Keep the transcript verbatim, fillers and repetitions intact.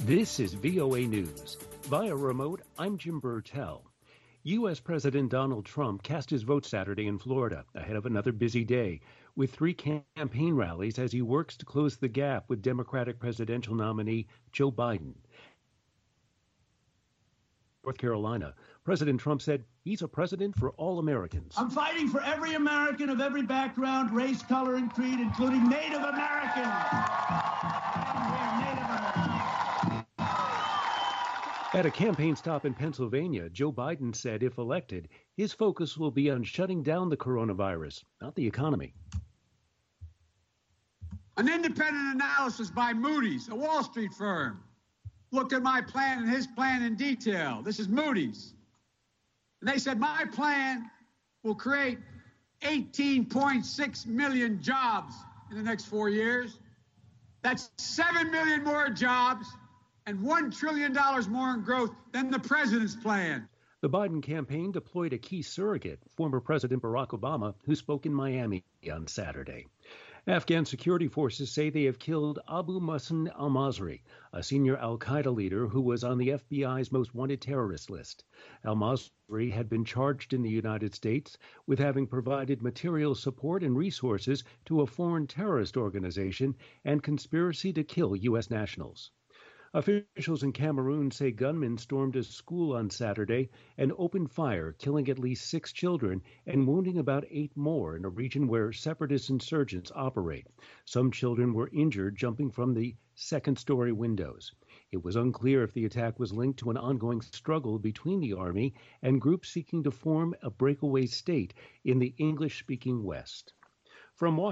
This is V O A News. Via remote, I'm Jim Burtell. U S. President Donald Trump cast his vote Saturday in Florida ahead of another busy day with three campaign rallies as he works to close the gap with Democratic presidential nominee Joe Biden. North Carolina, President Trump said he's a president for all Americans. I'm fighting for every American of every background, race, color, and creed, including Native Americans. We're Native Americans. At a campaign stop in Pennsylvania, Joe Biden said if elected, his focus will be on shutting down the coronavirus, not the economy. An independent analysis by Moody's, a Wall Street firm, looked at my plan and his plan in detail. This is Moody's. And they said my plan will create eighteen point six million jobs in the next four years. That's seven million more jobs and one trillion dollars more in growth than the president's plan. The Biden campaign deployed a key surrogate, former President Barack Obama, who spoke in Miami on Saturday. Afghan security forces say they have killed Abu Muhsin al-Masri, a senior al-Qaeda leader who was on the F B I's most wanted terrorist list. Al-Masri had been charged in the United States with having provided material support and resources to a foreign terrorist organization and conspiracy to kill U S nationals. Officials in Cameroon say gunmen stormed a school on Saturday and opened fire, killing at least six children and wounding about eight more in a region where separatist insurgents operate. Some children were injured jumping from the second-story windows. It was unclear if the attack was linked to an ongoing struggle between the army and groups seeking to form a breakaway state in the English-speaking West. From Washington,